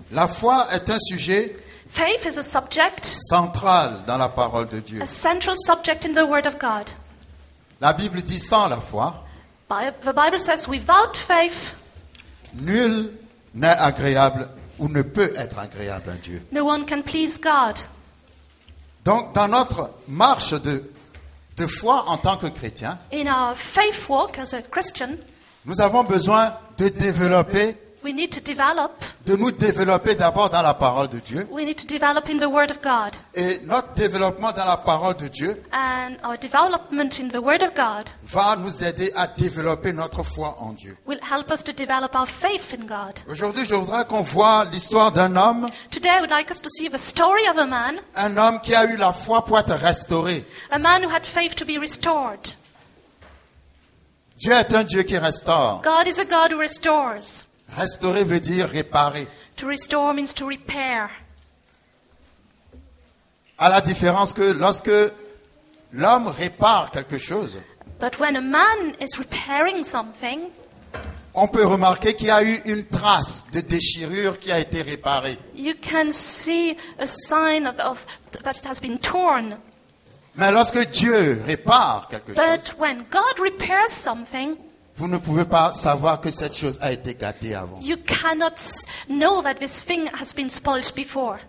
La foi est un sujet Faith is a subject, central dans la parole de Dieu. a central subject in the Word of God. La Bible dit sans la foi, The Bible says without faith, nul n'est agréable ou ne peut être agréable à Dieu. no one can please God. Donc, dans notre marche de foi en tant que chrétien, In our faith walk as a Christian, nous avons besoin we need to develop. de nous développer d'abord dans la parole de Dieu. We need to develop in the Word of God. Et notre développement dans la parole de Dieu And our development in the Word of God va nous aider à développer notre foi en Dieu. will help us to develop our faith in God. Aujourd'hui, je voudrais qu'on voit l'histoire d'un homme, Today I would like us to see the story of un homme qui a eu la foi pour être restauré. a man who had faith to be restored. Dieu est un Dieu qui restaure. God is a God who restores. Restaurer veut dire réparer. To restore means to repair. À la différence que lorsque l'homme répare quelque chose, But when a man is repairing something, on peut remarquer qu'il y a eu une trace de déchirure qui a été réparée. you can see a sign that it has been torn. Mais lorsque Dieu répare quelque chose, But when God repairs something, vous ne pouvez pas savoir que cette chose a été gâtée avant. you cannot know that this thing has been spoiled before.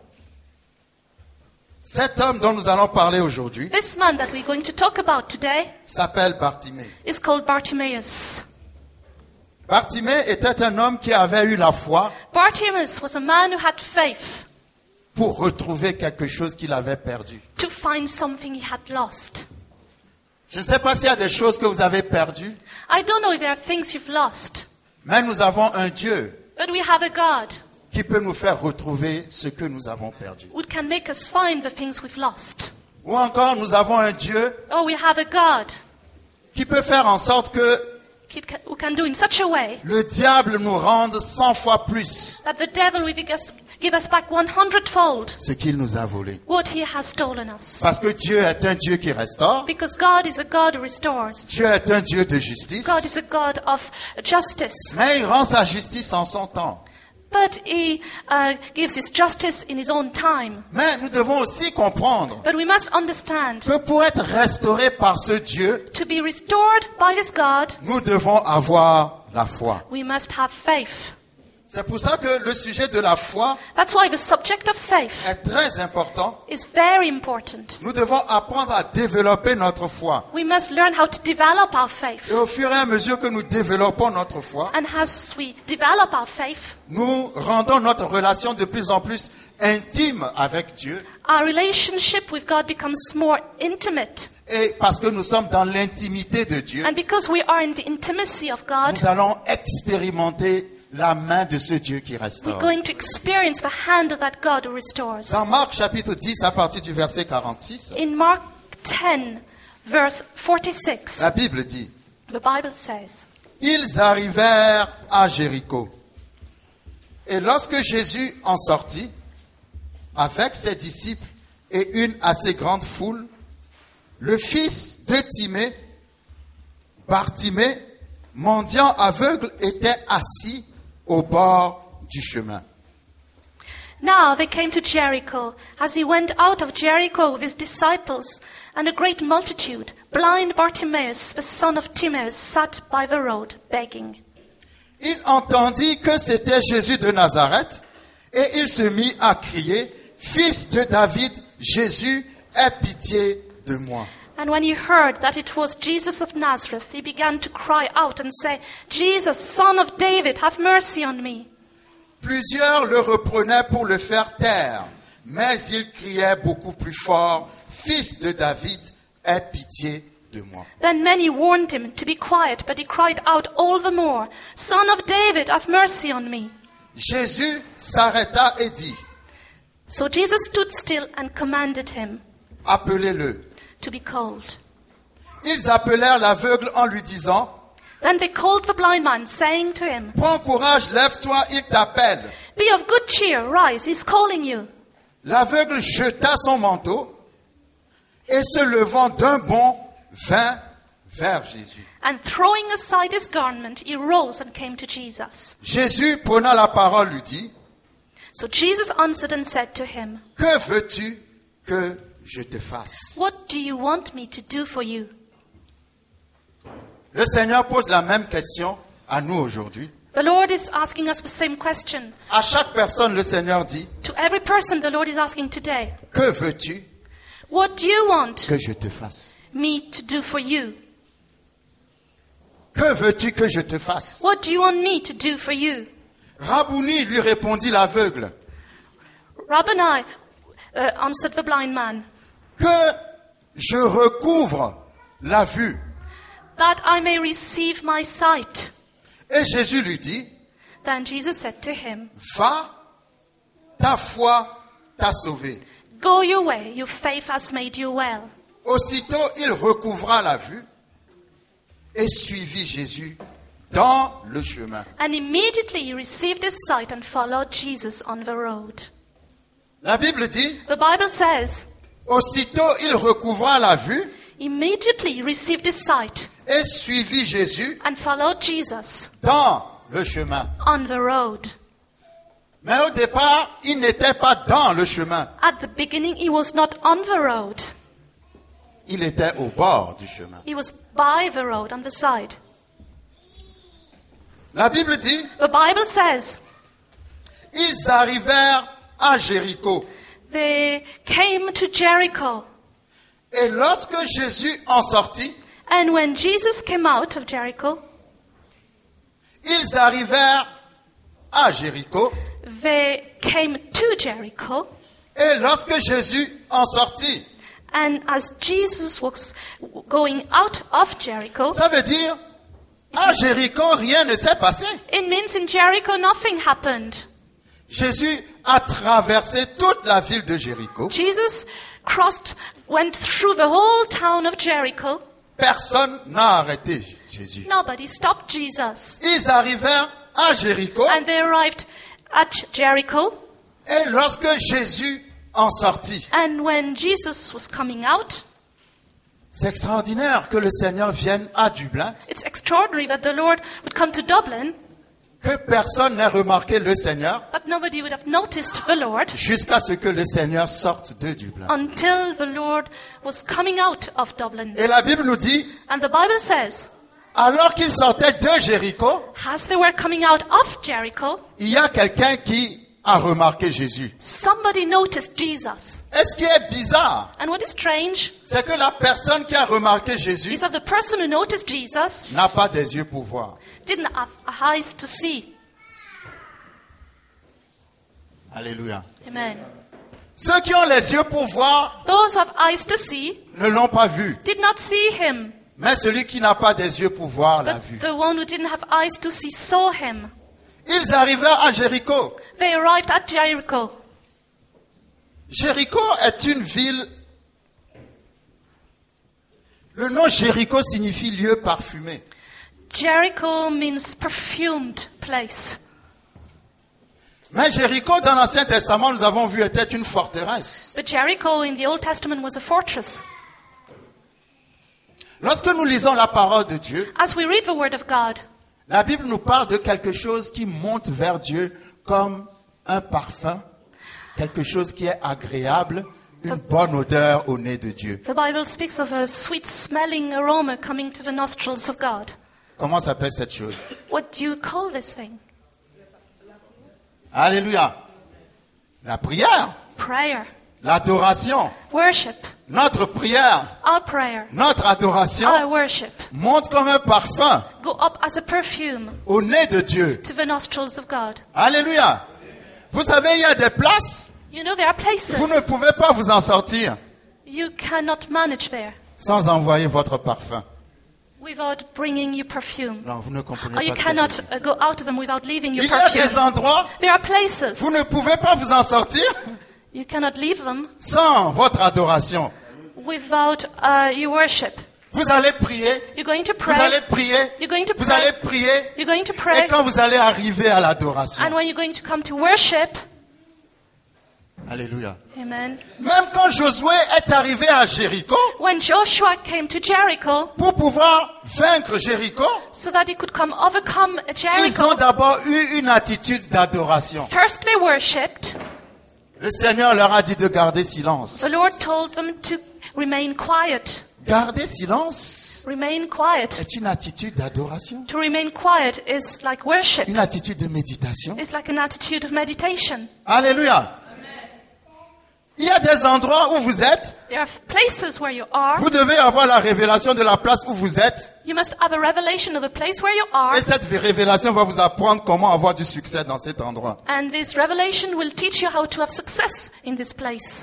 Cet homme dont nous allons parler aujourd'hui This man that we're going to talk about today s'appelle Bartimée. is called Bartimaeus. Bartimée était un homme qui avait eu la foi Bartimaeus was a man who had faith pour retrouver quelque chose qu'il avait perdu. to find something he had lost. Je ne sais pas s'il y a des choses que vous avez perdues, I don't know if there are things you've lost, mais nous avons un Dieu but we have a God qui peut nous faire retrouver ce que nous avons perdu. who can make us find the things we've lost. Ou encore, nous avons un Dieu Oh, we have a God qui peut faire en sorte que who can do in such a way le diable nous rende 100 fois plus that the devil will give us back 100-fold ce qu'il nous a volé. what he has stolen us. Parce que Dieu est un Dieu qui restaure, Because God is a God who restores. Dieu est un Dieu de justice, God is a God of justice. mais il rend sa justice en son temps. But he gives his justice in his own time. Mais nous devons aussi comprendre But we must understand, que pour être restaurés par ce Dieu, to be restored by this God, nous devons avoir la foi. we must have faith. C'est pour ça que le sujet de la foi That's why the subject of faith est très important. is very important. Nous devons apprendre à développer notre foi. We must learn how to develop our faith. Et au fur et à mesure que nous développons notre foi, And as we develop our faith, nous rendons notre relation de plus en plus intime avec Dieu. our relationship with God becomes more intimate. Et parce que nous sommes dans l'intimité de Dieu, And because we are in the intimacy of God, nous allons expérimenter la main de ce Dieu qui we're restaure. going to experience the hand of that God who restores. Dans Marc chapitre 10, à partir du verset 46, In Mark 10, verse 46, la Bible dit, the Bible says, ils arrivèrent à Jéricho. Et lorsque Jésus en sortit, avec ses disciples et une assez grande foule, le fils de Timée, Bartimée, mendiant aveugle, était assis au bord du chemin. Now they came to Jericho. As he went out of Jericho with his disciples and a great multitude, blind Bartimaeus, the son of Timaeus, sat by the road, begging. Il entendit que c'était Jésus de Nazareth et il se mit à crier, « Fils de David, Jésus, aie pitié de moi. » And when he heard that it was Jesus of Nazareth, he began to cry out and say, Jesus, son of David, have mercy on me. Plusieurs le reprenaient pour le faire taire, mais il criait beaucoup plus fort, « Fils de David, aie pitié de moi. » Then many warned him to be quiet, but he cried out all the more, Son of David, have mercy on me. Jésus s'arrêta et dit, So Jesus stood still and commanded him « Appelez-le. » to be called. Ils appelèrent l'aveugle en lui disant, Then they called the blind man, saying to him, « Prends courage, lève-toi, il t'appelle. » Be of good cheer, rise, he's calling you. L'aveugle jeta son manteau et se levant d'un bond, vint vers Jésus. And throwing aside his garment, he rose and came to Jesus. Jésus, prenant la parole, lui dit, So Jesus answered and said to him, que veux-tu que je te fasse? What do you want me to do for you? Le Seigneur pose la même question à nous aujourd'hui. The Lord is asking us the same question. À chaque personne, le Seigneur dit, To every person, the Lord is asking today, que veux-tu what do you want que je te fasse? me to do for you? Que veux-tu que je te fasse? What do you want me to do for you? Rabouni, lui répondit l'aveugle, Rabboni answered the blind man, que je recouvre la vue. that I may receive my sight. Et Jésus lui dit, Then Jesus said to him, va, ta foi t'a sauvé. Go your way, your faith has made you well. Aussitôt, il recouvra la vue et suivit Jésus dans le chemin. And immediately he received his sight and followed Jesus on the road. La Bible dit, The Bible says, aussitôt, il recouvra la vue immediately he received his sight et suivit Jésus and followed Jesus dans le chemin. on the road. Mais au départ, il n'était pas dans le chemin. At the beginning, he was not on the road. Il était au bord du chemin. He was by the road on the side. La Bible dit, The Bible says, ils arrivèrent à Jéricho. they came to Jericho. Et lorsque Jésus en sortit, And when Jesus came out of Jericho, ils arrivèrent à Jéricho. they came to Jericho. Et lorsque Jésus en sortit, And as Jesus was going out of Jericho, ça veut dire, à Jéricho, rien ne s'est passé. it means in Jericho nothing happened. Jésus a traversé toute la ville de Jéricho. Jesus went through the whole town of Jericho. Personne n'a arrêté Jésus. Nobody stopped Jesus. Ils arrivèrent à Jéricho. And they arrived at Jericho. Et lorsque Jésus en sortit, And when Jesus was coming out, c'est extraordinaire que le Seigneur vienne à Dublin, it's extraordinary that the Lord would come to Dublin, que personne n'ait remarqué le Seigneur but nobody would have noticed the Lord jusqu'à ce que le Seigneur sorte de Dublin. until the Lord was coming out of Dublin. Et la Bible nous dit, And the Bible says, alors qu'ils sortaient de Jéricho, as they were coming out of Jericho, il y a quelqu'un qui a remarqué Jésus. somebody noticed Jesus. Et ce qui est bizarre, And what is strange c'est que la personne qui a remarqué Jésus is that the person who noticed Jesus n'a pas des yeux pour voir. didn't have eyes to see. Alléluia. Amen. Ceux qui ont les yeux pour voir Those who have eyes to see ne l'ont pas vu. did not see him, Mais celui qui n'a pas des yeux pour voir l'a but vu. the one who didn't have eyes to see saw him. Ils arrivèrent à Jéricho. They arrived at Jericho. Jéricho est une ville. Le nom Jéricho signifie lieu parfumé. Jericho means perfumed place. Mais Jéricho, dans l'Ancien Testament, nous avons vu, était une forteresse. But Jericho in the Old Testament was a fortress. Lorsque nous lisons la parole de Dieu, As we read the Word of God, la Bible nous parle de quelque chose qui monte vers Dieu comme un parfum, quelque chose qui est agréable, une bonne odeur au nez de Dieu. the Bible speaks of a sweet-smelling aroma coming to the nostrils of God. Comment s'appelle cette chose? What do you call this thing? Alléluia. La prière, Prayer. l'adoration, Worship. notre prière, Our prayer. notre adoration Our worship. monte comme un parfum Go up as a perfume au nez de Dieu. to the nostrils of God. Alléluia. Vous savez, il y a des places, You know, there are places vous ne pouvez pas vous en sortir you cannot manage there sans envoyer votre parfum. without bringing your perfume. Non, vous ne comprenez Or you pas ce que je cannot dis. go out of them without leaving your Il y a des perfume. endroits, There are places vous ne pouvez pas vous en sortir you cannot leave them sans votre adoration. without your worship. Vous allez prier, You're going to vous pray. allez prier, You're going to vous pray. allez prier, You're going to et pray. quand vous allez arriver à l'adoration, And when you're going to come to worship, Alléluia. Amen. Même quand Josué est arrivé à Jéricho, When Joshua came to Jericho, pour pouvoir vaincre Jéricho, so that he could overcome ils Jericho, ont d'abord eu une attitude d'adoration. first they worshipped. Le Seigneur leur a dit de garder silence. The Lord told them to remain quiet. Garder silence Remain quiet. est une attitude d'adoration, To remain quiet is like worship. une attitude de méditation. It's like an attitude of meditation. Alléluia. Il y a des endroits où vous êtes, There are places where you are. vous devez avoir la révélation de la place où vous êtes, You must have a revelation of the place where you are. et cette révélation va vous apprendre comment avoir du succès dans cet endroit. And this revelation will teach you how to have success in this place.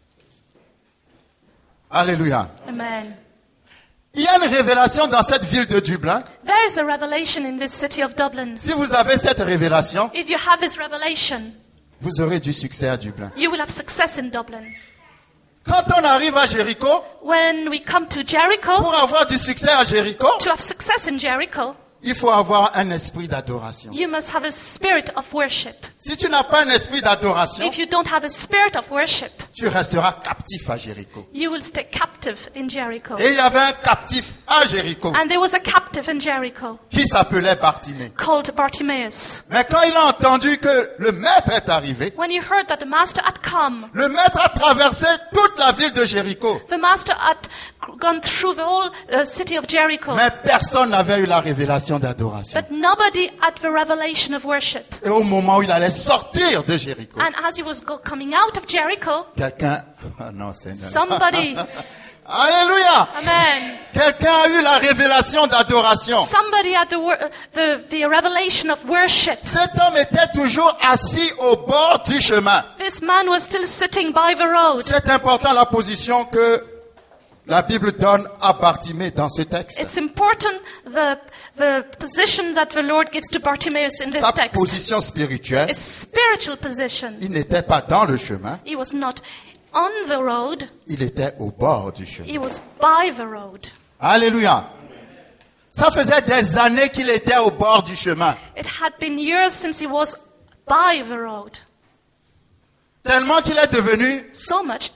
Alléluia. Amen. Il y a une révélation dans cette ville de Dublin. There is a revelation in this city of Dublin. Si vous avez cette révélation, If you have this revelation, vous aurez du succès à Dublin. you will have success in Dublin. Quand on arrive à Jéricho, When we come to Jericho, pour avoir du succès à Jéricho, to have success in Jericho, il faut avoir un esprit d'adoration. you must have a spirit of worship. Si tu n'as pas un esprit d'adoration, If you don't have a spirit of worship, tu resteras captif à Jéricho. you will stay captive in Jericho. Et il y avait un captif à Jéricho And there was a captive in Jericho qui s'appelait Bartimée. called Bartimaeus. Mais quand il a entendu que le maître est arrivé, When he heard that the master had come, le maître a traversé toute la ville de Jéricho. the master had gone through the whole city of Jericho. Mais personne n'avait eu la révélation d'adoration. But nobody had the revelation of worship. Et au moment où il allait sortir de Jéricho, And as he was coming out of Jericho, quelqu'un... Ah non, Seigneur. somebody, Alléluia! amen, Quelqu'un a eu la révélation d'adoration. somebody had the revelation of worship. Cet homme était toujours assis au bord du chemin. This man was still sitting by the road. C'est important la position que la Bible donne à Bartimée dans ce texte. It's important the position that the Lord gives to Bartimaeus in this Sa text. position spirituelle, A spiritual position. il n'était pas dans le chemin, He was not on the road, il était au bord du chemin. he was by the road. Alléluia. Ça faisait des années qu'il était au bord du chemin. It had been years since he was by the road. Tellement qu'il est devenu, So much.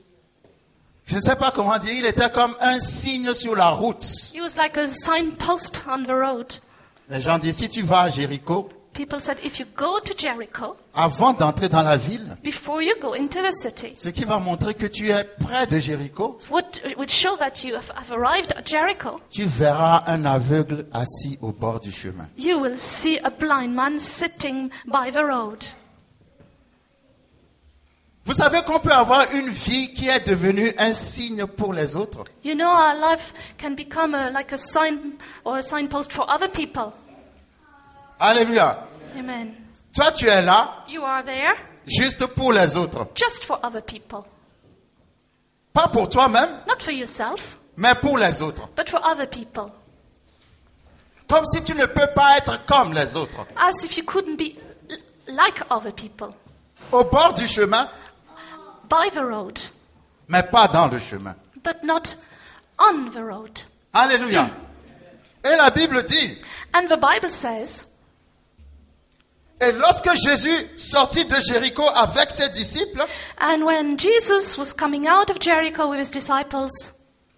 je ne sais pas comment dire, il était comme un signe sur la route. He was like a signpost on the road. Les gens disent, si tu vas à Jéricho, People said, if you go to Jericho, avant d'entrer dans la ville, before you go into the city, ce qui va montrer que tu es près de Jéricho, would show that you have arrived at Jericho, tu verras un aveugle assis au bord du chemin. you will see a blind man sitting by the road. Vous savez qu'on peut avoir une vie qui est devenue un signe pour les autres. You know, our life can become like a sign or a signpost for other people. Alléluia. Amen. Toi, tu es là You are there juste pour les autres. just for other people. Pas pour toi-même, Not for yourself, mais pour les autres. but for other people. Comme si tu ne peux pas être comme les autres. As if you couldn't be like other people. Au bord du chemin, By the road, mais pas dans le chemin. but not on the road. Alléluia. Et la Bible dit, And the Bible says, et lorsque Jésus sortit de Jéricho avec ses disciples, and when Jesus was coming out of Jericho with his disciples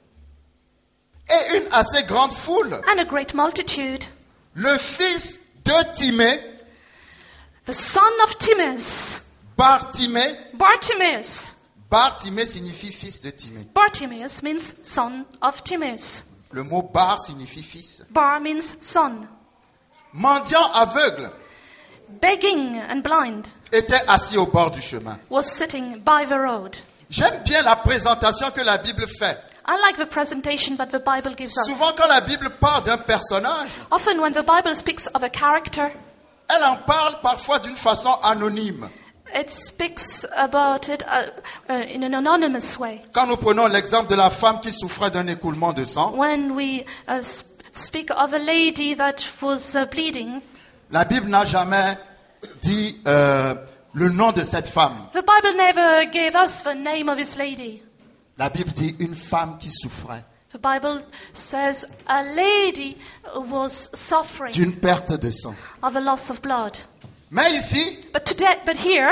et une assez grande foule, and a great multitude, le fils de Timée, the son of Timaeus, Bartimée, Bartimaeus signifie fils de Timée. Bartimaeus means son of Timaeus. Le mot bar signifie fils. Bar means son. Mendiant aveugle Begging and blind était assis au bord du chemin. was sitting by the road. J'aime bien la présentation que la Bible fait. I like the presentation that the Bible gives us. Souvent quand la Bible parle d'un personnage, Often when the Bible speaks of a character, elle en parle parfois d'une façon anonyme. it speaks about it in an anonymous way. Quand nous prenons l'exemple de la femme qui souffrait d'un écoulement de sang, When we speak of a lady that was bleeding, la Bible n'a jamais dit le nom de cette femme. the Bible never gave us the name of this lady. La Bible dit une femme qui souffrait The Bible says a lady was suffering d'une perte de sang. of a loss of blood. Mais ici, But here,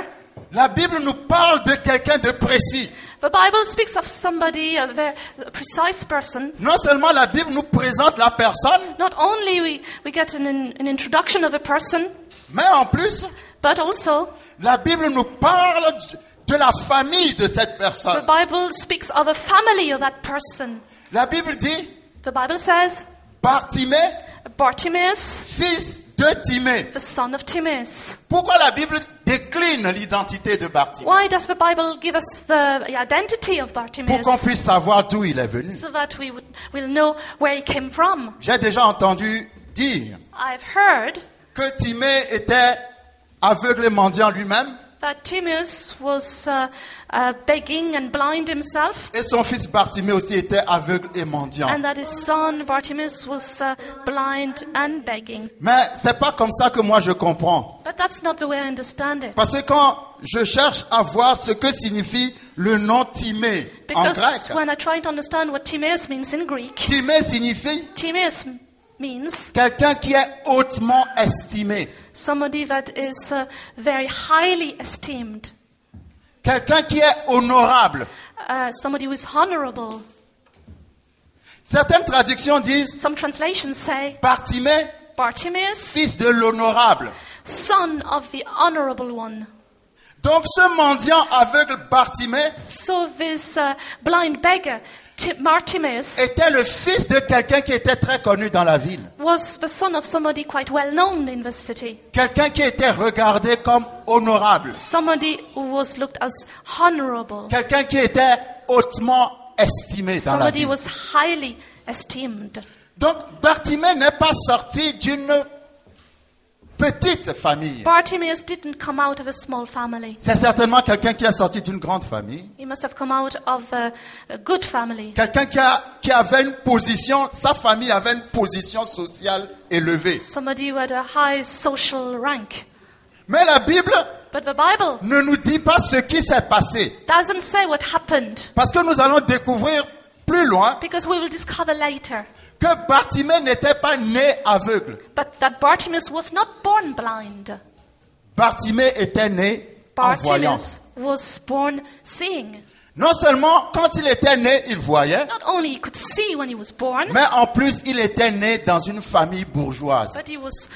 La Bible nous parle de quelqu'un de précis. The Bible speaks of somebody, a very precise person. Non seulement la Bible nous présente la personne, Not only we get an introduction of a person, mais en plus, but also la Bible nous parle de la famille de cette the personne. Bible speaks of a family of that person. La Bible dit, The Bible says, Bartimée, Bartimaeus, fils de Timée. the son of Timaeus. Pourquoi la Bible décline l'identité de Bartimée? Why does the Bible give us the identity of Pour Bartimaeus? qu'on puisse savoir d'où il est venu. So that we'll know where he came from. J'ai déjà entendu dire I've heard que Timée était aveugle et mendiant lui-même, that Timaeus was begging and blind himself, et son fils Bartimée aussi était aveugle et mendiant. and that his son Bartimaeus was blind and begging. Mais c'est pas comme ça que moi je comprends. But that's not the way I understand it. Parce que quand je cherche à voir ce que signifie le nom Timée en Because grec, when I try to understand what Timaeus means in Greek, Timée signifie Timaeus means quelqu'un qui est hautement estimé, somebody that is very highly esteemed, quelqu'un qui est honorable. somebody who is honorable. Certaines traductions disent Some translations say Bartimée, Bartimaeus, fils de l'honorable. son of the honorable one. Donc ce mendiant aveugle Bartimée So this blind beggar, Bartimaeus, était le fils de quelqu'un qui était très connu dans la ville. was the son of somebody quite well known in the city. Quelqu'un qui était regardé comme honorable. Somebody who was looked as honorable. Quelqu'un qui était hautement estimé dans la Somebody ville. was highly esteemed. Donc Bartimée n'est pas sorti d'une petite famille. Bartimaeus didn't come out of a small family. C'est certainement quelqu'un qui est sorti d'une grande famille. He must have come out of a good family. Quelqu'un qui avait une position, sa famille avait une position sociale élevée. Somebody who had a high social rank. Mais la Bible But the Bible ne nous dit pas ce qui s'est passé. doesn't say what happened, Parce que nous allons découvrir plus loin because we will discover later que Bartimée n'était pas né aveugle. but that Bartimaeus was not born blind. Bartimée était né en voyant. Bartimaeus was born seeing. Non seulement quand il était né, il voyait, Not only he could see when he was born, mais en plus il était né dans une famille bourgeoise. but he was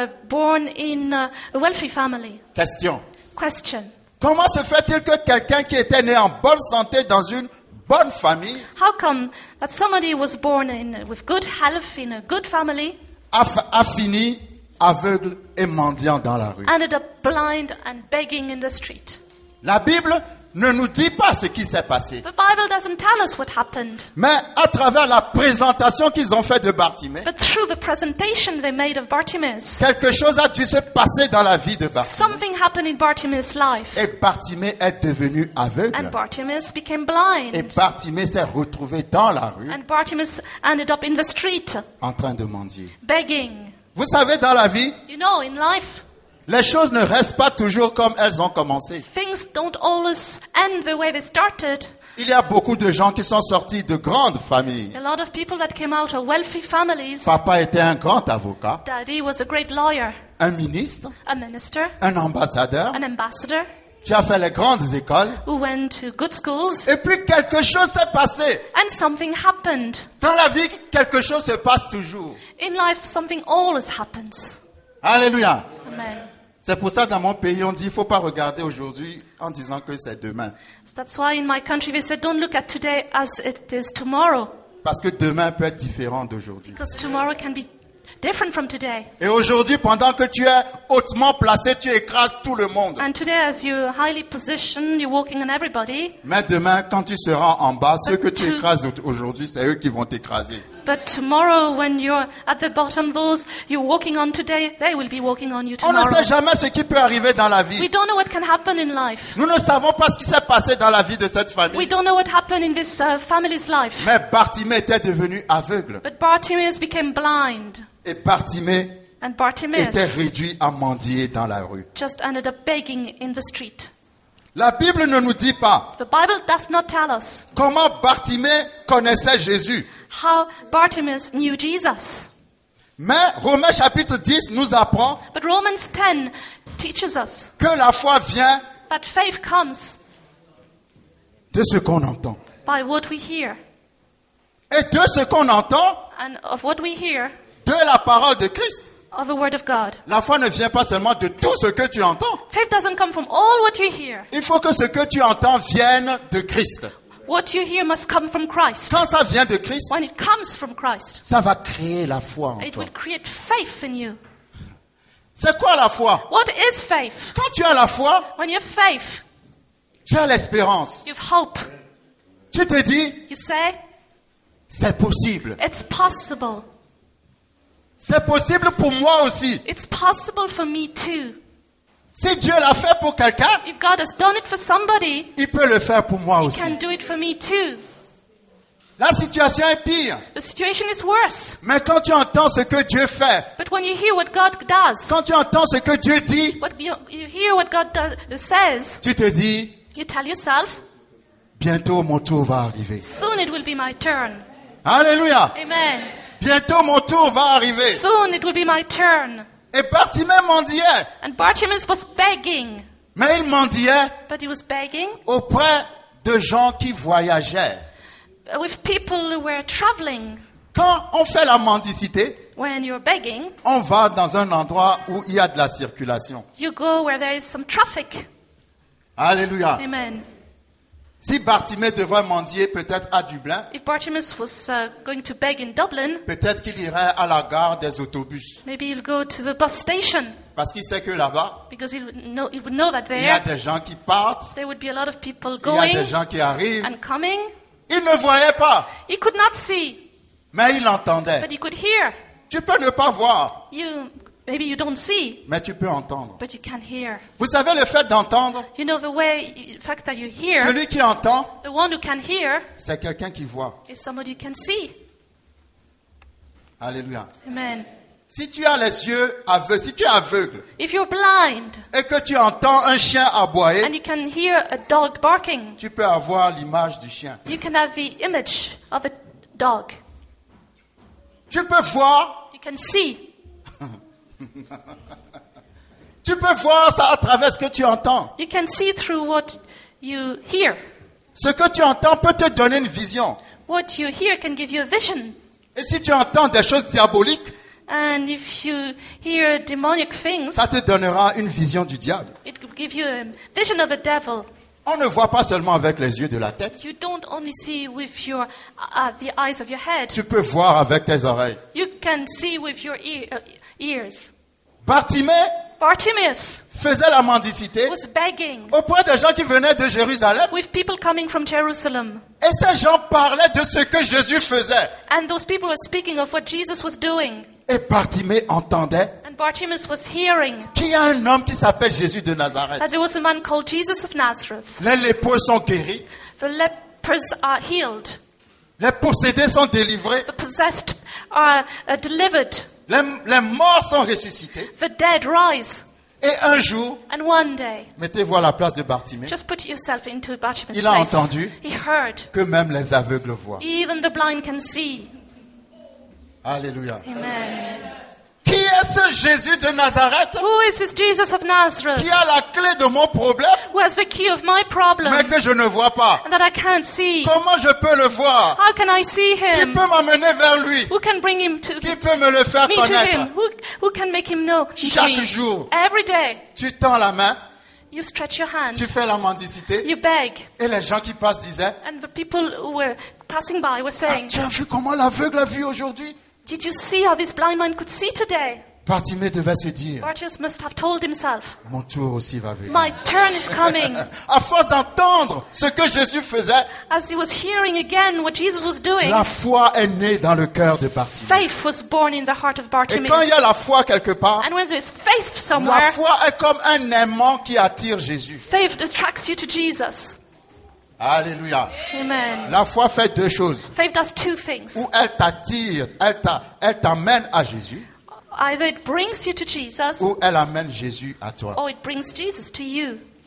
born in a wealthy family. Question. Question. Comment se fait-il que quelqu'un qui était né en bonne santé dans une bonne famille How come that somebody was born with good health in a good family a fini aveugle et mendiant dans la rue? ended up blind and begging in the street? La Bible ne nous dit pas ce qui s'est passé. The Bible doesn't tell us what happened, Mais à travers la présentation qu'ils ont faite de Bartimée, but through the presentation they made of Bartimaeus, quelque chose a dû se passer dans la vie de Bartimée. something happened in Bartimaeus' life, Et Bartimée est devenu aveugle. and Bartimaeus became Et blind, Bartimée s'est retrouvé dans la rue and Bartimaeus ended up in the street en train de mendier. begging. Vous savez, dans la vie, You know, in life, les choses ne restent pas toujours comme elles ont commencé. things don't always end the way they started. Il y a beaucoup de gens qui sont sortis de grandes familles. A lot of people that came out of wealthy families. Papa était un grand avocat, Daddy was a great lawyer, un ministre, a minister, un ambassadeur. an ambassador, Tu as fait les grandes écoles. who went to good schools, Et puis quelque chose s'est passé. and something happened. Dans la vie, quelque chose se passe toujours. In life, something always happens. Alléluia. Amen. C'est pour ça dans mon pays, on dit, il ne faut pas regarder aujourd'hui en disant que c'est demain. So that's why in my country they said, don't look at today as it is tomorrow, Parce que demain peut être différent d'aujourd'hui. because tomorrow can be different from today. Et aujourd'hui, pendant que tu es hautement placé, tu écrases tout le monde. And today, as you're highly positioned, you're walking on everybody. Mais demain, quand tu seras en bas, ceux que tu écrases aujourd'hui, c'est eux qui vont t'écraser. But tomorrow, when you're at the bottom, those you're walking on today, they will be walking on you On ne tomorrow. sait jamais ce qui peut arriver dans la We vie. don't know what can happen in life. Nous ne savons pas ce qui s'est passé dans la vie de cette We famille. don't know what happened in this family's life. Mais Bartimée était devenu aveugle. But Bartimaeus became blind. Et Bartimée And était Bartimaeus réduit à mendier dans la rue. just ended up begging in the street. La Bible ne nous dit pas The Bible does not tell us comment Bartimée connaissait Jésus. how Bartimaeus knew Jesus. Mais Romains chapitre 10 nous apprend But Romans 10 teaches us que la foi vient But faith comes de ce qu'on entend. by what we hear. Et de ce qu'on entend, And of what we hear, de la parole de Christ. of the word of God. La foi ne vient pas seulement de tout ce que tu entends. Faith doesn't come from all what you hear. Il faut que ce que tu entends vienne de Christ. What you hear must come from Christ. Quand ça vient de Christ, When it comes from Christ, ça va créer la foi en it toi. will create faith in you. C'est quoi la foi? What is faith? Quand tu as la foi, When you have faith, tu as l'espérance. you have hope. Tu te dis, You say, c'est possible. it's possible. C'est possible pour moi aussi. It's possible for me too. Si Dieu l'a fait pour quelqu'un, If God has done it for somebody, il peut le faire pour moi He aussi. can do it for me too. La situation est pire. The situation is worse. Mais quand tu entends ce que Dieu fait, But when you hear what God does, quand tu entends ce que Dieu dit, what you hear what God says, tu te dis, you tell yourself, bientôt mon tour va arriver. soon it will be my turn. Alléluia. Amen. Bientôt mon tour va arriver. Soon it will be my turn. Et Bartimée mendiait. And Bartimaeus was begging. Mais il mendiait But he was begging auprès de gens qui voyageaient. with people who were traveling. Quand on fait la mendicité, When you're begging, on va dans un endroit où il y a de la circulation. you go where there is some traffic. Alléluia. Amen. Si Bartimée devrait mendier peut-être à Dublin, If Bartimaeus was going to beg in Dublin, peut-être qu'il irait à la gare des autobus. maybe he'll go to the bus station Parce qu'il sait que là-bas, because he would know that il y a there des gens qui partent, there would be a lot of people il y a des going gens qui arrivent. and coming. Il ne voyait pas, He could not see, mais il entendait. but he could hear. Tu peux ne pas voir, Maybe you don't see, mais tu peux entendre. but you can hear. Vous savez, le fait d'entendre, You know the fact that you hear, celui qui entend, the one who can hear c'est quelqu'un qui voit. is somebody who can see. Alléluia. Amen. Si tu as les yeux aveugles, si tu es aveugle If you're blind et que tu entends un chien aboyer, and you can hear a dog barking, tu peux avoir l'image du chien. you can have the image of a dog. Tu peux voir, You can see. tu peux voir ça à travers ce que tu entends. You can see through what you hear. Ce que tu entends peut te donner une vision. What you hear can give you a vision. Et si tu entends des choses diaboliques, And if you hear demonic things, ça te donnera une vision du diable. it could give you a vision of a devil. On ne voit pas seulement avec les yeux de la tête. You don't only see with your the eyes of your head. Tu peux voir avec tes oreilles. You can see with your ears. Bartimée Bartimaeus faisait la mendicité was begging auprès des gens qui venaient de Jérusalem. with people coming from Jerusalem. Et ces gens parlaient de ce que Jésus faisait. And those people were speaking of what Jesus was doing. Et Bartimée entendait And Bartimaeus was hearing qu'il y a un homme qui s'appelle Jésus de Nazareth. that there was a man called Jesus of Nazareth. Les lépreux sont guéris. The lepers are healed. Les possédés sont délivrés. The possessed are delivered. Les morts sont ressuscités. The dead rise. Et un jour, And one day, mettez-vous à la place de Bartimée, just put yourself into Bartimaeus' Il a place. entendu. He heard. que même les aveugles voient. Even the blind can see. Alléluia. Amen. Qui est ce Jésus de Nazareth Who is this Jesus of Nazareth qui a la clé de mon problème, who has the key of my problem mais que je ne vois pas? and that I can't see? Comment je peux le voir? How can I see Qui him? peut m'amener vers lui? Who can bring him to Qui peut me le faire me to connaître? him? Who can make him know Chaque me? jour. Every day, Tu tends la main, you stretch your hand, tu fais la mendicité, you beg, et les gens qui passent disaient, and the people who were passing by were saying, tu as vu comment l'aveugle a vu aujourd'hui? "Did you see how this blind man could see today?" Bartimée devait se dire, Bartimaeus must have told himself, mon tour aussi va venir. "My turn is coming." À force d'entendre ce que Jésus faisait, As he was hearing again what Jesus was doing, la foi est née dans le cœur de Bartimée. faith was born in the heart of Et quand il y Bartimaeus. a la foi quelque part, And when there's faith la somewhere, foi est comme un aimant qui attire Jésus. faith attracts you to Jesus. Alléluia. Amen. La foi fait deux choses. Faith does two things. Ou elle t'attire, elle t'amène à Jésus, Either it brings you to Jesus, ou elle amène Jésus à toi. or it brings Jesus to you.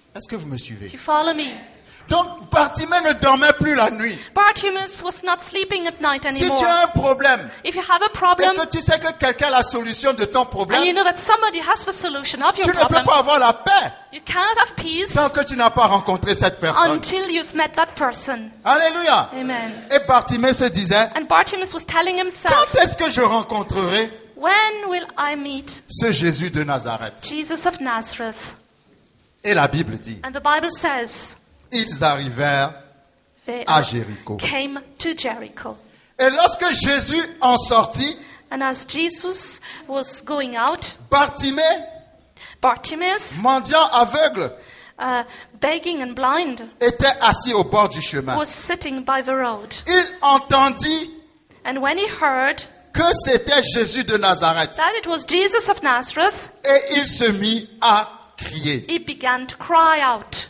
Est-ce que vous me Do suivez? you follow me? Donc, Bartimée ne dormait plus la nuit. Bartimaeus was not sleeping at night Si tu anymore. as un problème If you have a et problem que tu sais que quelqu'un a la solution de ton and you problème, know that somebody has the solution of tu your ne peux problem, pas avoir la paix you cannot have peace tant que tu n'as pas rencontré cette personne. until you've met that person. Alléluia. Amen. Et Bartimée se disait, And Bartimaeus was telling himself, quand est-ce que je rencontrerai when will I meet ce Jésus de Nazareth? Jesus of Nazareth? Et la Bible dit, And the Bible says, ils arrivèrent they à Jéricho. came to Jericho. Et lorsque Jésus en sortit, And as Jesus was going out, Bartimée, Bartimaeus, mendiant aveugle, begging and blind, était assis au bord du chemin. was sitting by the road. Il entendit And when he heard que c'était Jésus de Nazareth. that it was Jesus of Nazareth, Et il se mit à crier. he began to cry out.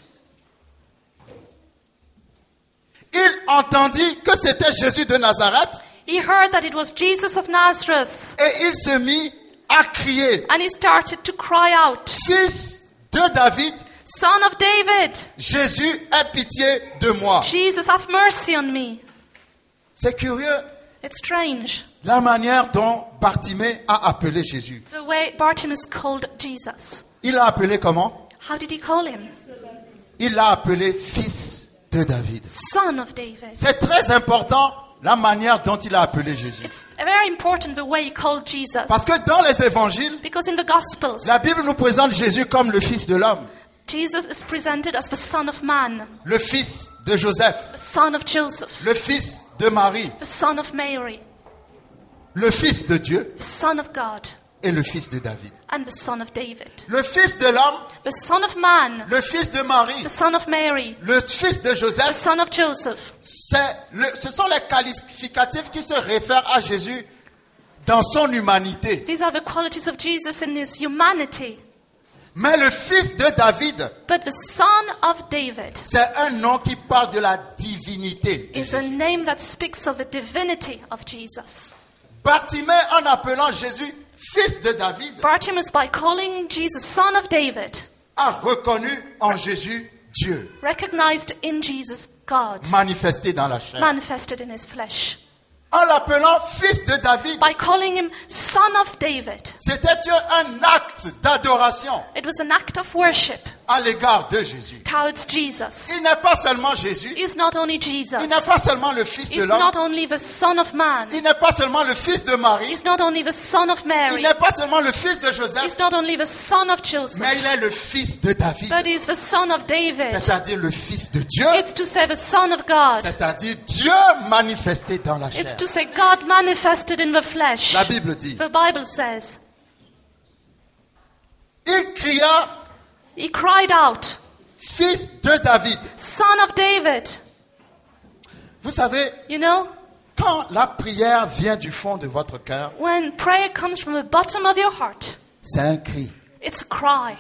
Il entendit que c'était Jésus de Nazareth He heard that it was Jesus of Nazareth, et il se mit à crier. and he started to cry out, Fils de David, Son of David, Jésus, aie pitié de moi. Jesus, have mercy on me. C'est curieux It's strange la manière dont Bartimée a appelé Jésus. the way Bartimaeus called Jesus. Il l'a appelé comment? How did he call him? Il l'a appelé fils de David. Son of David. C'est très important la manière dont il a appelé Jésus. It's very important the way he called Jesus. Parce que dans les évangiles, Because in the Gospels, la Bible nous présente Jésus comme le fils de l'homme, Jesus is presented as the Son of Man, le fils de Joseph, the Son of Joseph, le fils de Marie, the Son of Mary, le fils de Dieu the Son of God, et le fils de David. and the Son of David. Le fils de l'homme, The Son of Man, le fils de Marie, the Son of Mary, le fils de the Joseph, Son of Joseph. ce sont les qualificatifs qui se réfèrent à Jésus dans son humanité. These are the qualities of Jesus in his humanity. Mais le fils de David, But the Son of David c'est un nom qui parle de la divinité. de is a Jésus. name that speaks of the divinity of Jesus. Bartimée, en appelant Jésus fils de David, Bartimaeus, by calling Jesus Son of David, a reconnu en Jésus Dieu, recognized in Jesus God, manifesté dans la chair. manifested in his flesh. En l'appelant fils de David, By calling him Son of David, c'était un acte d'adoration it was an act of worship à l'égard de Jésus. towards Jesus. Il n'est pas seulement Jésus, He's not only Jesus. il n'est pas seulement le fils de He's l'homme, not only the Son of Man. il n'est pas seulement le fils de Marie, He's not only the Son of il Mary. n'est pas seulement le fils de Joseph, He's not only the Son of Joseph, mais il est le fils de David, but he's the Son of David. c'est-à-dire le fils de Dieu, It's to say the Son of God. c'est-à-dire Dieu manifesté dans la chair. It's to say God manifested in the flesh. La Bible dit, The Bible says, il cria, he cried out, fils de David. Son of David. Vous savez, You know, quand la prière vient du fond de votre cœur, when prayer comes from the bottom of your heart, c'est un cri. it's a cry.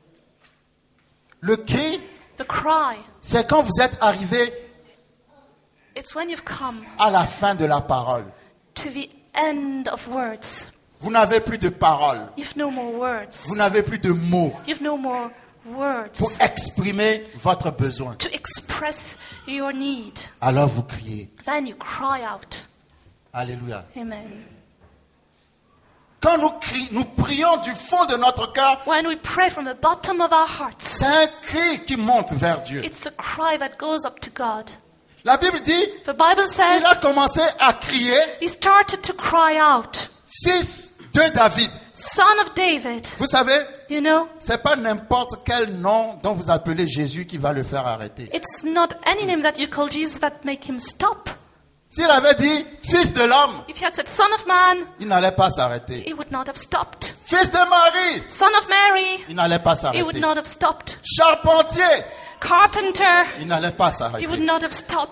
Le cri, The cry. c'est quand vous êtes arrivé It's when you've come à la fin de la parole. to the end of words. Vous n'avez plus de parole. You've no more words. Vous n'avez plus de mots You've no more words pour exprimer votre besoin. to express your need. Alors vous criez. Then you cry out. Alléluia. Amen. Quand nous prions du fond de notre cœur, When we pray from the bottom of our hearts, c'est un cri qui monte vers Dieu. it's a cry that goes up to God. La Bible dit, The Bible says il a commencé à crier, he started to cry out, fils de David. Son of David. Vous savez, You know, c'est pas n'importe quel nom dont vous appelez Jésus qui va le faire arrêter. it's not any name that you call Jesus that make him stop. S'il avait dit fils de l'homme, If he had said Son of Man, il n'allait pas s'arrêter. he would not have stopped. Fils de Marie, Son of Mary, il n'allait pas he would s'arrêter. not have stopped. Charpentier, Carpenter, il n'allait pas he would s'arrêter. not have stopped.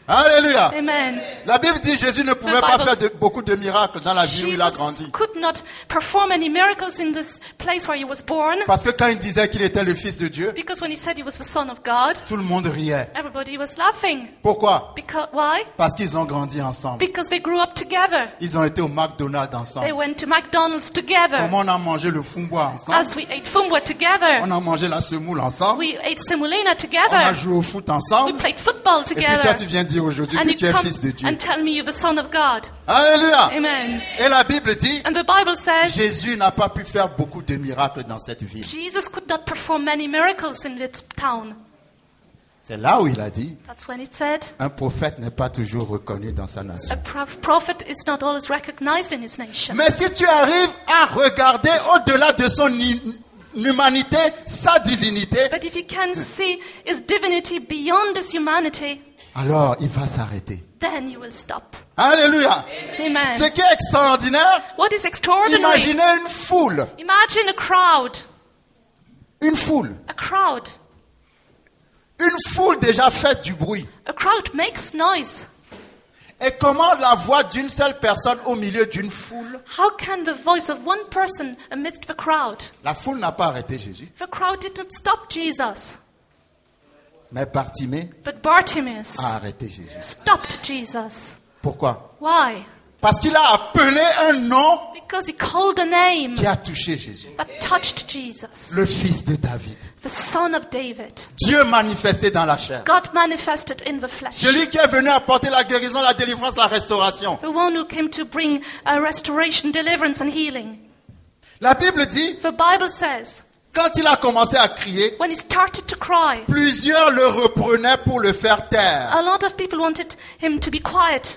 Alléluia. Amen. La Bible dit que Jésus ne pouvait The pas Bible- faire beaucoup de miracles dans la ville où il a Jesus grandi. could not perform any miracles in this place where he was born Parce que quand il disait qu'il était le Fils de Dieu, because when he said he was the Son of God, tout le monde riait. everybody was laughing. Pourquoi? Why? Parce qu'ils ont grandi ensemble. Because they grew up together. Ils ont été au McDonald's They ensemble. went to McDonald's together. Comment on a mangé le fumbois ensemble? As we ate fumbwa together. On a mangé la semoule ensemble. We ate semolina On a together. joué au foot We ensemble. played football Et puis toi, together. tu viens dire aujourd'hui And que you tu es come Fils de Dieu. and tell me you're the Son of God. Alléluia. Amen. Et la Bible dit, And the Bible says Jésus n'a pas pu faire beaucoup de miracles dans cette ville. Jesus could not perform many miracles in this town. C'est là où il a dit, That's when it said, un prophète n'est pas toujours reconnu dans sa nation. a prophet is not always recognized in his nation. Mais si tu arrives à regarder au-delà de son humanité, sa divinité, But if you can see his divinity beyond his humanity, alors il va s'arrêter. then you will stop. Alléluia. Amen. Ce qui est extraordinaire, What is extraordinary? imaginez une foule. Imagine a crowd. Une foule. A crowd. Une foule déjà faite du bruit. A crowd makes noise. Et comment la voix d'une seule personne au milieu d'une foule? How can the voice of one person amidst the crowd? La foule n'a pas arrêté Jésus. The crowd did not stop Jesus. Mais Bartimée But Bartimaeus a arrêté Jésus. stopped Jesus. Pourquoi? Why? Parce qu'il a appelé un nom Because he called a name qui a touché Jésus. that touched Jesus. Le fils de David. The son of David. Dieu manifesté dans la chair. God manifested in the flesh. Celui qui est venu apporter la guérison, la délivrance, la restauration. The one who came to bring restoration, deliverance and healing. La Bible dit, The Bible says, quand il a commencé à crier, when he started to cry, plusieurs le reprenaient pour le faire taire. a lot of people wanted him to be quiet.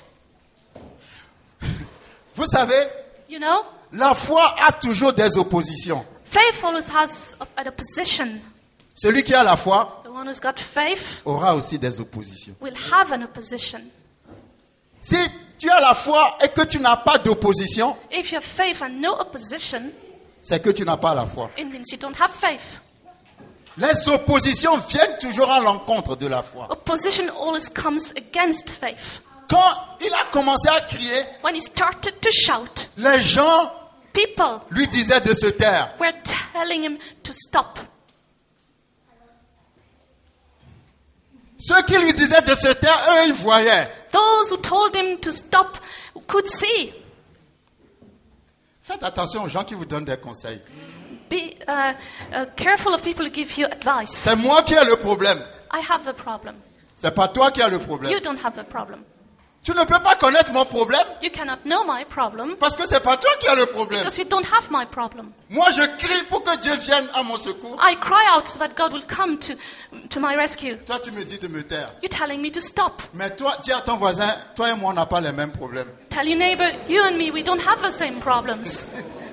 Vous savez, You know, la foi a toujours des oppositions. faith always has an opposition. Celui qui a la foi The one who's got faith aura aussi des oppositions. will have an opposition. Si tu as la foi et que tu n'as pas d'opposition, If you have faith and no opposition, c'est que tu n'as pas la foi. it means you don't have faith. Les oppositions viennent toujours à l'encontre de la foi. Opposition always comes against faith. Quand il a commencé à crier, When he started to shout, les gens people lui disaient de se taire. were telling him to stop. Ceux qui lui disaient de se taire, eux, ils voyaient. Those who told him to stop could see. Faites attention aux gens qui vous donnent des conseils. Be careful of people who give you advice. C'est moi qui ai le problème. I have a problem. C'est pas toi qui as le You problème. don't have a problem. Tu ne peux pas connaître mon problème You cannot know my problem parce que c'est pas toi qui as le problème. because you don't have my problem. Moi, je crie pour que Dieu vienne à mon secours. I cry out so that God will come to my rescue. Toi, tu me dis de me taire. You're telling me to stop. Mais toi, dis à ton voisin, toi et moi, on n'a pas les mêmes problèmes. Tell your neighbor, you and me, we don't have the same problems.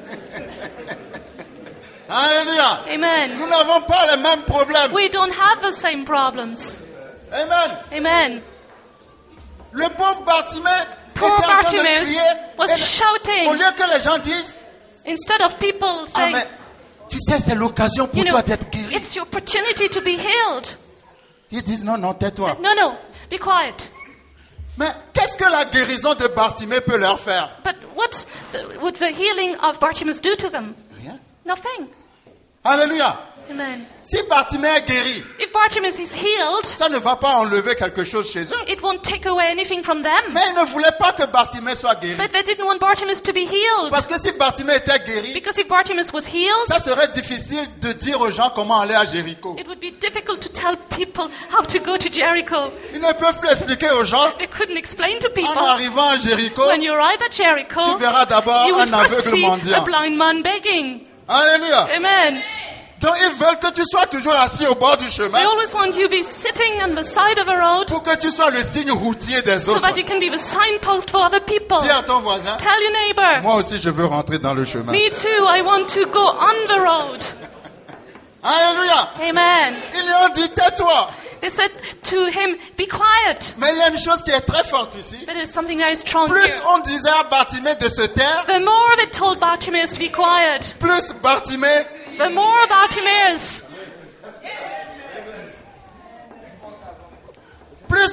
Alléluia. Amen. Nous n'avons pas les mêmes problèmes. We don't have the same problems. Amen. Amen. Le pauvre Bartimée Poor était en train de Bartimaeus crier. was Et au shouting. lieu que les gens disent, Instead of people ah saying, mais tu sais, c'est l'occasion pour you know, toi d'être guéri. it's your opportunity to be healed. Ils disent, non, non, tais-toi. No, no, be quiet. Mais qu'est-ce que la guérison de Bartimée peut leur faire? But what would the healing of Bartimaeus do to them? Rien. Nothing. Alléluia. Amen. Si Bartimée est guéri, If Bartimaeus is healed, ça ne va pas enlever quelque chose chez eux. it won't take away anything from them. Mais ils ne voulaient pas que Bartimée soit guéri. But they didn't want Bartimaeus to be healed. Parce que si Bartimée était guéri, Because if Bartimaeus was healed, ça serait difficile de dire aux gens comment aller à Jéricho. it would be difficult to tell people how to go to Jericho. Ils ne peuvent plus expliquer aux gens, They couldn't explain to en people. arrivant à Jéricho, When you arrive at Jericho, tu verras d'abord you will un first aveugle see a mendiant. blind man begging. Alléluia. Amen. Donc ils veulent que tu sois toujours assis au bord du chemin They always want you to be sitting on the side of a road pour que tu sois le signe routier des so autres. that you can be the signpost for other people. Dis à ton voisin, Tell your neighbor, moi aussi je veux rentrer dans le chemin. me too, I want to go on the road. Alléluia. Amen. Ils lui ont dit, tais-toi. They said to him, be quiet. Mais il y a une chose qui est très forte ici. But there's something very strong Plus here. on disait à Bartimée de se taire, The more they told Bartimaeus to be quiet, plus Bartimée the more Bartimaeus. plus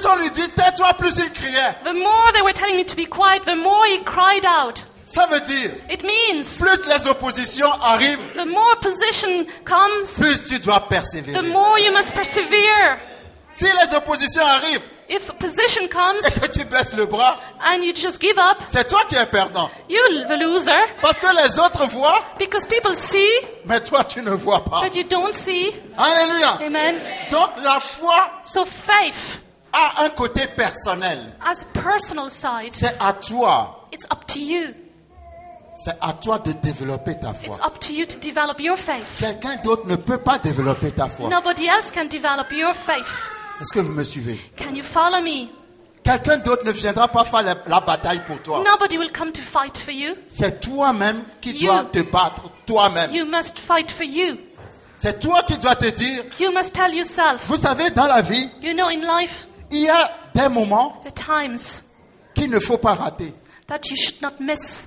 on lui dit tais-toi, plus il criait. The more they were telling me to be quiet, the more he cried out. Ça veut dire, It means plus les oppositions arrivent, the more opposition comes, plus tu dois the persévérer. more you must persevere. Si les oppositions arrivent If opposition comes et que tu baisses le bras, and you just give up, c'est toi qui es perdant. you're the loser. Parce que les autres voient, Because people see, mais toi tu ne vois pas. but you don't see. Alléluia. Amen. Donc la foi So faith a un côté personnel. has a personal side. C'est à toi. It's up to you. C'est à toi de développer ta foi. It's up to you to develop your faith. Quelqu'un d'autre ne peut pas développer ta foi. Nobody else can develop your faith. Est-ce que vous me suivez? Can you follow me? Quelqu'un d'autre ne viendra pas faire la bataille pour toi. Nobody will come to fight for you. C'est toi-même qui You. dois te battre, toi-même. You must fight for you. C'est toi qui dois te dire, You must tell yourself. vous savez, dans la vie, You know, in life, il y a des moments the times qu'il ne faut pas rater. that you should not miss.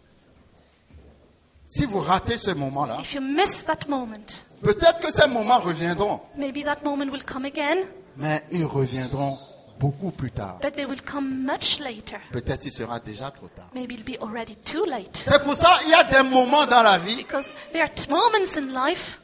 Si vous ratez ce moment-là, If you miss that moment, peut-être que ces moments reviendront, maybe that moment will come again, mais ils reviendront beaucoup plus tard. but they will come much later. Peut-être il sera déjà trop tard. Maybe it'll be already too late. C'est pour ça qu'il y a des moments dans la vie. Because there are moments in life.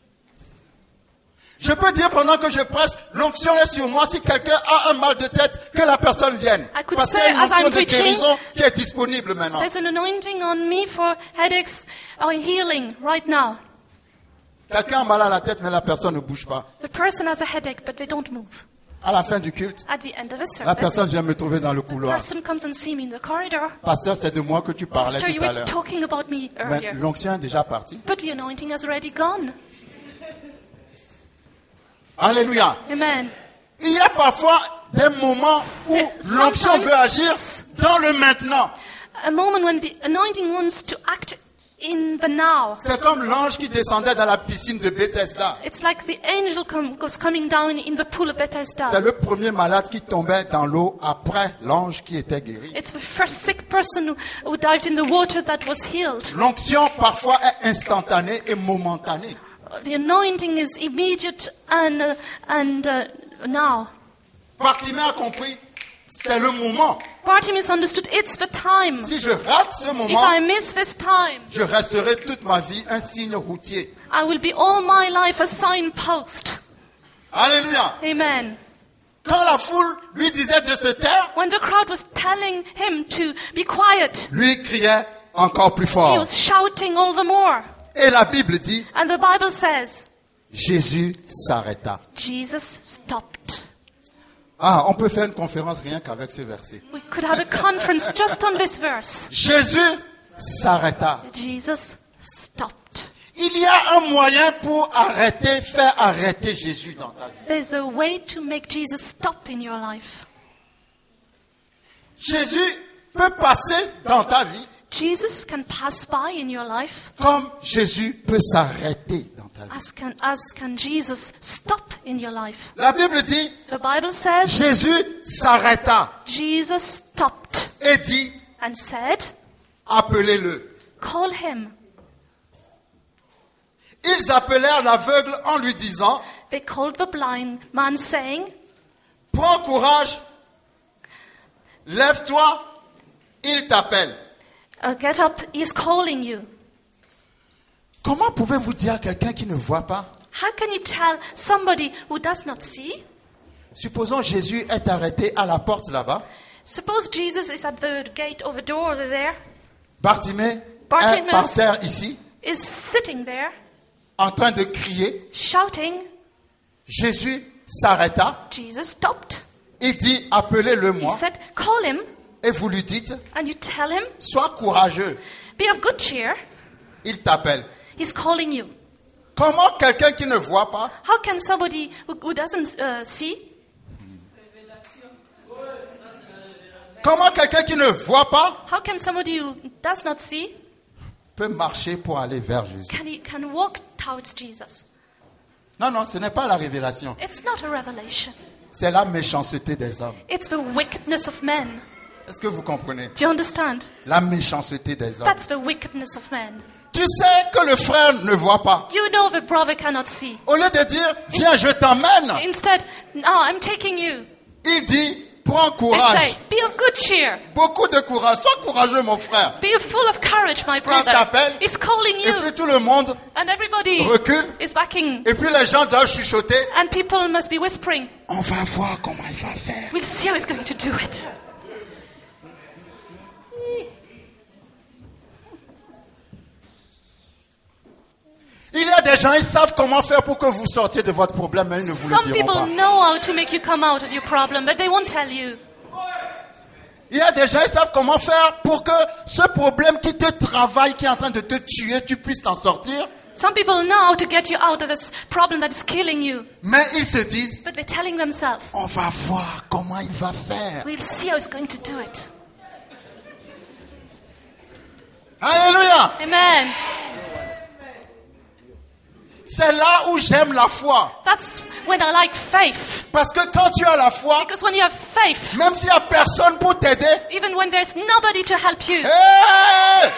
Je peux dire pendant que je prêche, l'onction est sur moi. Si quelqu'un a un mal de tête, que la personne vienne. I could Parce qu'il y say, a une as onction I'm de preaching, guérison qui est disponible maintenant. There's an anointing on me for headaches or healing right now. Quelqu'un a mal à la tête, mais la personne ne bouge pas. The person has a headache, but they don't move. À la fin du culte, At the end of a la personne service, vient me trouver dans le the couloir. person comes and sees me in the corridor. Pasteur, c'est de moi que tu parlais Pastor, you tout à were l'heure. talking about me Mais earlier. l'onction est déjà partie. But the anointing has already gone. Alléluia. Amen. Il y a parfois des moments où l'onction Sometimes- veut agir dans le maintenant. A moment when the anointing wants to act in the now. C'est comme l'ange qui descendait dans la piscine de Bethesda. It's like the angel was coming down in the pool of C'est Bethesda. le premier malade qui tombait dans l'eau après l'ange qui était guéri. It's the first sick person who dived in the water that was healed. L'onction parfois est instantanée et momentanée. The anointing is immediate and now. Bartimée a compris, c'est le moment. Bartimaeus understood it's the time. Si je rate ce If moment, I miss this time, je resterai toute ma vie un signe routier. I will be all my life a signpost. Alléluia. Amen. Quand la foule lui disait de se taire, When the crowd was telling him to be quiet, lui criait encore plus he fort. was shouting all the more. Et la Bible dit, And the Bible says, Jésus s'arrêta. Jesus stopped. Ah, on peut faire une conférence rien qu'avec ce verset. We could have a conference just on this verse. Jésus s'arrêta. Jesus stopped. Il y a un moyen pour arrêter, faire arrêter Jésus dans ta vie. There's a way to make Jesus stop in your life. Jésus peut passer dans ta vie Jesus can pass by in your life, comme Jésus peut s'arrêter dans ta vie. as can Jesus stop in your life. La Bible dit, The Bible says, Jésus s'arrêta Jesus stopped et dit, and said, appelez-le. call him. Ils appelèrent l'aveugle en lui disant, They called the blind man saying, prends courage, lève-toi, il t'appelle. get up, he is calling you. Comment pouvez-vous dire à quelqu'un qui ne voit pas? How can you tell somebody who does not see? Supposons Jésus est arrêté à la porte là-bas. Suppose Jesus is at the gate over there, over there, Bartimée est Bartimaeus. par terre ici, is sitting there, en train de crier. shouting. Jésus s'arrêta. Jesus stopped. Il dit, appelez-le He moi. said, call him, Et vous lui dites, and you tell him, sois courageux. be of good cheer. Il t'appelle. He's calling you. Comment quelqu'un qui ne voit pas How can somebody who doesn't see, Comment quelqu'un qui ne voit pas how can somebody who does not see, peut marcher pour aller vers Jésus? can walk towards Jesus? Non, non, ce n'est pas la révélation. It's not a revelation. C'est la méchanceté des hommes. It's the wickedness of men. Est-ce que vous comprenez? Do you understand? La méchanceté des hommes. That's the wickedness of men. Tu sais que le frère ne voit pas. You know the brother cannot see. Au lieu de dire, viens, je t'emmène, Instead, now I'm taking you. Il dit, prends They courage. say, be of good cheer. Beaucoup de courage. Sois courageux, mon frère. Be full of courage, my brother. t'appelle. He's calling Et puis you. tout le monde And everybody recule. is backing. Et puis les gens doivent chuchoter. And people must be whispering, On va voir comment il va faire. we'll see how he's going to do it. Il y a des gens, ils savent comment faire pour que vous sortiez de votre problème, mais ils ne vous le Some diront people pas. know how to make you come out of your problem, but they won't tell you. Il y a des gens, ils savent comment faire pour que ce problème qui te travaille, qui est en train de te tuer, tu puisses t'en sortir. Some people know how to get you out of this problem that is killing you, Mais ils se disent, but they're telling themselves, on va voir comment il va faire. we'll see how he's going to do it. Alléluia. Amen. C'est là où j'aime la foi. That's when I like faith. Parce que quand tu as la foi, Because when you have faith, même s'il n'y a personne pour t'aider, even when there's nobody to help you, hey!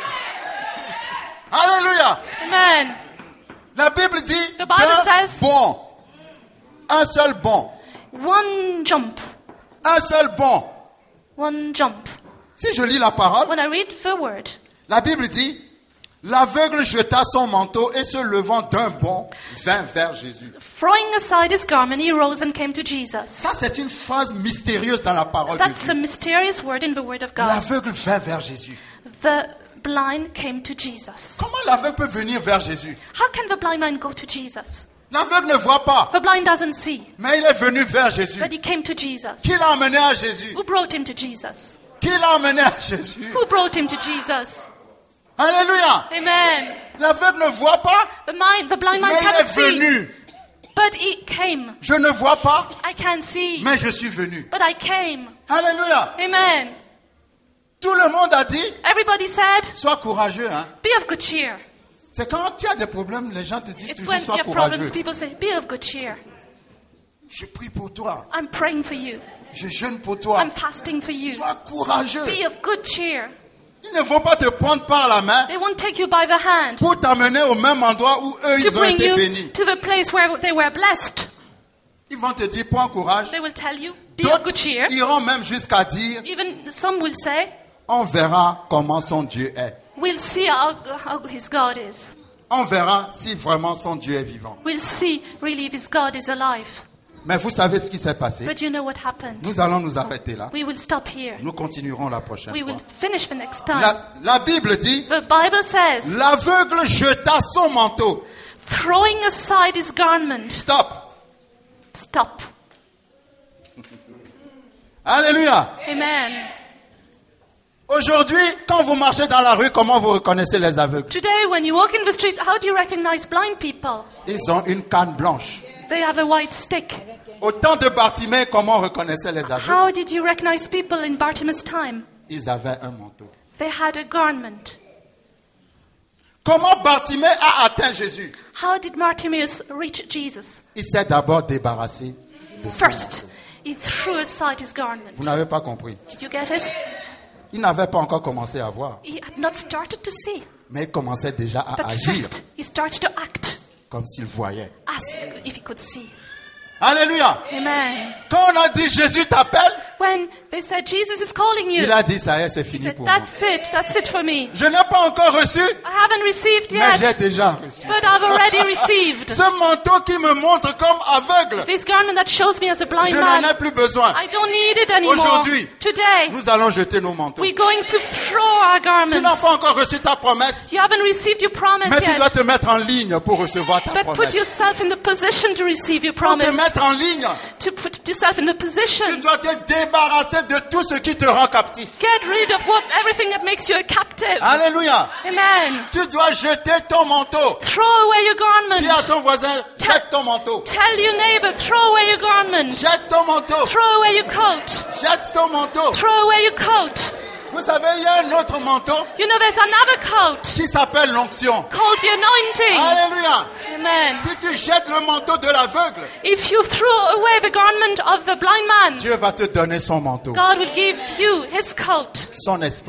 Alléluia. amen. La Bible dit The Bible d'un says- bond. Un seul bond. One jump. Un seul bond. One jump. Si je lis la parole, When I read the word, la Bible dit, l'aveugle jeta son manteau et se levant d'un bond, vint vers Jésus. throwing aside his garment, he rose and came to Jesus. Ça, c'est une phrase mystérieuse dans la parole de That's a Dieu. mysterious word in the word of God. L'aveugle vint vers Jésus. The blind came to Jesus. Comment l'aveugle peut venir vers Jésus? How can the blind man go to Jesus? L'aveugle ne voit pas, The blind doesn't see, mais il est venu vers Jésus. but he came to Jesus. Qui l'a emmené à Jésus? Who brought him to Jesus? Qui l'a emmené à Jésus? Who brought him to Jesus? Alléluia. Amen. L'aveugle ne voit pas, The blind man mais il cannot est see, venu. but he came. Je ne vois pas, I can't see, mais je suis venu. but I came. Alléluia. Amen. Tout le monde a dit, Everybody said, sois courageux. Hein. be of good cheer. C'est quand tu as des problèmes, les gens te disent It's toujours, when you sois have problems, courageux. people say, be of good cheer. Je prie pour toi. I'm praying for you. Je jeûne pour toi. I'm fasting for you. Sois courageux. Be of good cheer. Ils ne vont pas te prendre par la main They won't take you by the hand pour t'amener au même endroit où eux, to ils ont bring été you bénis. to the place where they were blessed. Ils vont te dire, prends courage. They will tell you, be of good cheer. D'autres iront même jusqu'à dire, Even some will say, on verra comment son Dieu est. we'll see how his God is. On verra si vraiment son Dieu est vivant. We'll see really if his God is alive. Mais vous savez ce qui s'est passé? But you know what happened? Nous allons nous arrêter là. We will stop here. Nous continuerons la prochaine We fois. will finish the next time. La Bible dit, The Bible says, l'aveugle jeta son manteau. throwing aside his garment. Stop. Stop. Alléluia. Amen. Aujourd'hui, quand vous marchez dans la rue, comment vous reconnaissez les aveugles? Today, when you walk in the street, how do you recognize blind people? Ils ont une canne blanche. They have a white stick. Au temps de Bartimée, comment on reconnaissait les aveugles? How did you recognize people in Bartimaeus' time? Ils avaient un manteau. They had a garment. Comment Bartimée a atteint Jésus? How did Bartimaeus reach Jesus? Il s'est d'abord débarrassé de son First, manteau. he threw aside his garment. Vous n'avez pas compris. Did you get it? Il n'avait pas encore commencé à voir, He had not started to see, mais il commençait déjà à but agir first he started to act comme s'il voyait. as if he could see. Alléluia. Amen. Quand on a dit Jésus t'appelle, When they said, Jesus is calling you, il a dit ça y est, c'est he fini said, pour moi. that's it for me. Je n'ai pas encore reçu, I haven't received mais j'ai yet, déjà reçu. but I've already received. Ce manteau qui me montre comme aveugle, This garment that shows me as a blind je n'en man, ai plus besoin. I don't need it anymore. Aujourd'hui, Today, Nous allons jeter nos manteaux. we're going to throw our Tu n'as garments. pas encore reçu ta promesse, You haven't received your promise mais tu dois yet, te mettre en ligne pour recevoir ta but put promesse. yourself in the position to receive your Pour te promise. mettre en ligne, To put yourself in the tu position. dois te débarrasser de tout ce qui te rend captif. Get rid of everything that makes you a captive. Alléluia. Amen. Tu dois jeter ton manteau. Throw away your Dis à garment. ton voisin, jette ton manteau. Tell your neighbor, throw away your garment. Jette ton manteau. Throw away your coat. Jette ton manteau. Throw away your coat. Vous savez, il y a un autre manteau You know, there's another coat qui s'appelle l'onction. called the anointing. Alléluia. Amen. Si tu jettes le manteau de l'aveugle, If you throw away the garment of the blind man, Dieu va te donner son manteau, God will give you his coat, son esprit.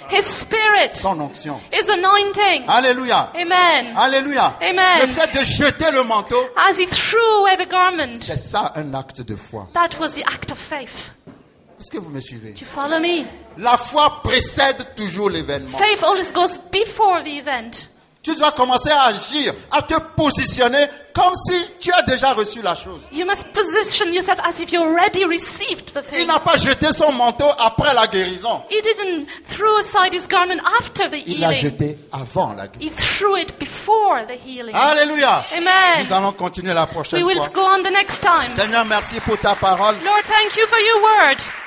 His Spirit, son onction. His anointing. Alléluia. Amen. Alléluia. Amen. Le fait de jeter le manteau, As he threw away the garment, c'est ça un acte de foi. that was the act of faith. Est-ce que vous me suivez? Do you follow me? La foi précède toujours l'événement. Faith always goes before the event. Tu dois commencer à agir, à te positionner comme si tu as déjà reçu la chose. You must position yourself as if you already received the Il thing. n'a pas jeté son manteau après la guérison. He didn't throw aside his garment after the Il l'a healing. jeté avant la guérison. He threw it before the healing. Alléluia. Amen. Nous allons continuer la We prochaine will fois. go on the next time. Seigneur, merci pour ta parole. Lord, thank you for your word.